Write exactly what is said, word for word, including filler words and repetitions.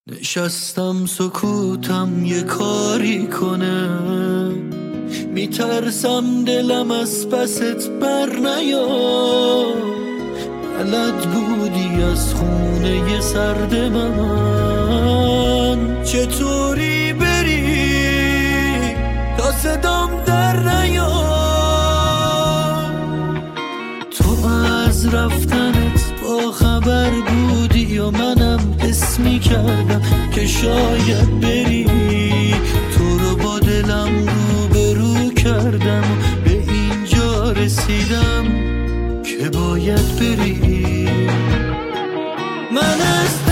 نشستم سکوتم یه کاری کنه، میترسم دلم از پست بر نیاد. بلد بودی از خونه سرد من چطوری بری تا صدام در نیاد. تو از رفتنت با خبر بودی و منم حس میکردم که شاید بری. تو رو با دلم رو به رو کردم و به اینجا رسیدم که باید بری. من از